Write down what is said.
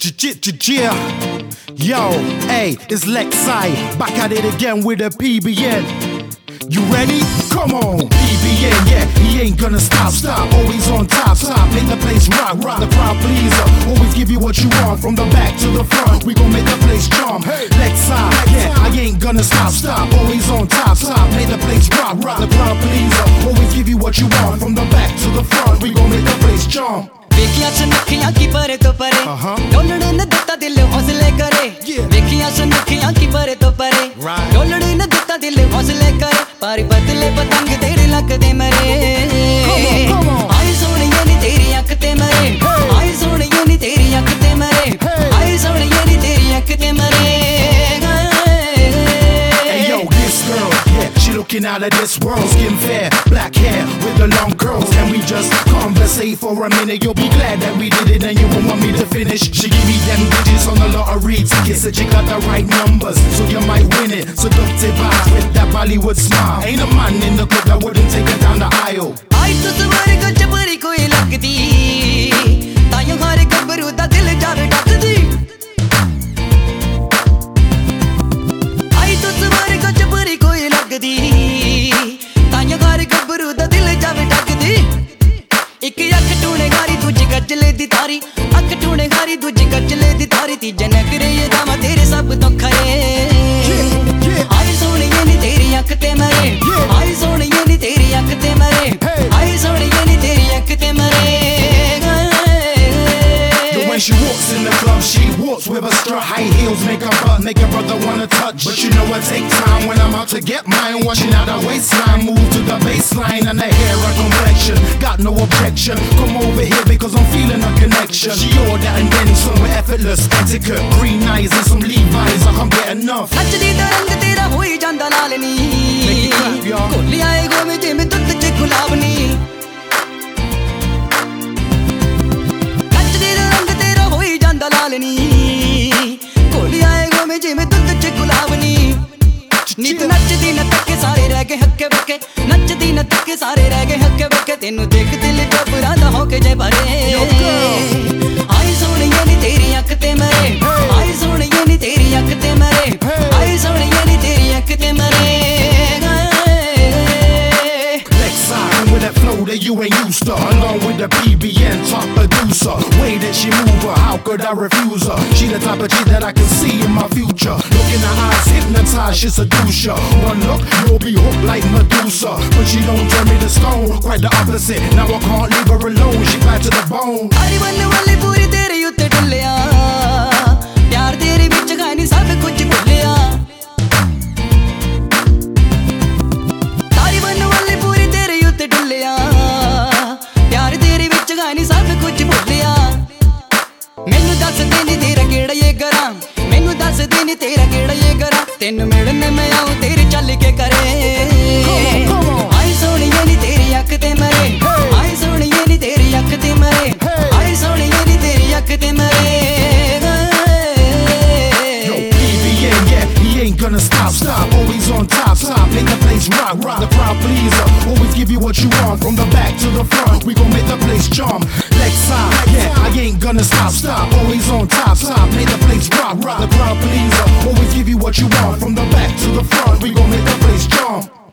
Yo, hey, it's Lexi, back at it again with a PBN. You ready? Come on, PBN, yeah, he ain't gonna stop, always on top, make the place rock, the crowd pleaser, always give you what you want, from the back to the front, we gon' make the place jump. Lexi, yeah, I ain't gonna stop, always on top, make the place rock, the crowd pleaser, always give you what you want, from the back to the front, we gon' make the place jump. देखिया सुनखियां की परे तो परे डोलड़े न देता दिल हौसले करे देखिया सुनखियां की परे तो परे डोलड़े न देता दिल हौसले करे पारी बदले पतंग तेरे लक दे मरे आई सोनिए नी तेरी अख ते मरे आई सोनिए नी तेरी अख ते मरे आई सोनिए नी तेरी अख ते मरे Hey yo, this girl, yeah, she looking out of this world, skin fair, black hair with the long curls. Can we just conversate for a minute? You'll be glad that we did it and you won't want me to finish. She give me them digits on the lottery ticket, said you got the right numbers, so you might win it. Seductive eyes with that Bollywood smile. Ain't a man in the club that wouldn't take her down the aisle. आई तो तुम्हारे को जबरी कोई लगती तायों हारे गबरू दा दिल जावे डकदी आई तो तुम्हारे को जबरी कोई लगदी तायों हारे गबरू दा दिल जावे डकदी एक अख टूने गारी दूजी गजले दी तारी अख टूने गारी दूजी गजले दी तारी तीजे नखरे ये दामा तेरे सब तो खरे आई सोनिए नी तेरी अख ते मरे आई सोनिए नी तेरी अख ते मरे आई सोनिए नी तेरी अख ते मरे When she walks in the club, she walks with a strut. High heels make her butt, make her brother wanna touch. But you know I take time when I'm out to get mine. Washing out her waistline, move to the baseline. And the hair and complexion, got no objection. Come over here because I'm feeling a connection. She order and then some with effortless etiquette. Green eyes and some Levi's, I can't get enough. नचदी दा रंग तेरा होई जांदा नाल नी कोली आए गो में जिवें दुੱਧ च गुलाब नी कोली आए गो में जिवें दुੱਧ च गुलाब नी नीत नचदी न तके सारे रह गए हक्के बक्के नचदी न तके सारे रह गए हक्के बक्के तेनू देख दिल घबरांदा हो के जे भरे आई सोनिए नी तेरी अख ते मरे आई सोनिए नी तेरी अख ते मरे आई सोनिए नी तेरी अख ते मरे With that flow that you ain't used to, along with the PBN top producer, way that she move her, how could I refuse her? She the type of chick that I can see in my future. Look in her eyes, hypnotized, she seduce ya. One look, you'll be hooked like Medusa. But she don't turn me to stone, quite the opposite. Now I can't leave her alone, she bad to the bone. Ari banne wale puri tere utte ढुल्लिया प्यार तेरे विच गानी सब कुछ भुल्लिया प्यार तेरे विच गानी सब कुछ भुल्लिया मैनू दस दे नी तेरा केड़ा ये करा मैनू दस दे नी तेरा केड़ा ये करा तेन मिलने मैं आऊं तेरे चल के करे आई सोनिए नी तेरी अख ते मरे आई सोनिए नी तेरी अख ते मरे आई सोनिए नी तेरी अख ते मरे Ain't gonna stop, always on top, make the place rock, the crowd pleaser, always give you what you want, from the back to the front, we gon' make the place jump. Lexi, yeah, I ain't gonna stop, always on top, make the place rock, the crowd pleaser, always give you what you want, from the back to the front, we gon' make the place jump.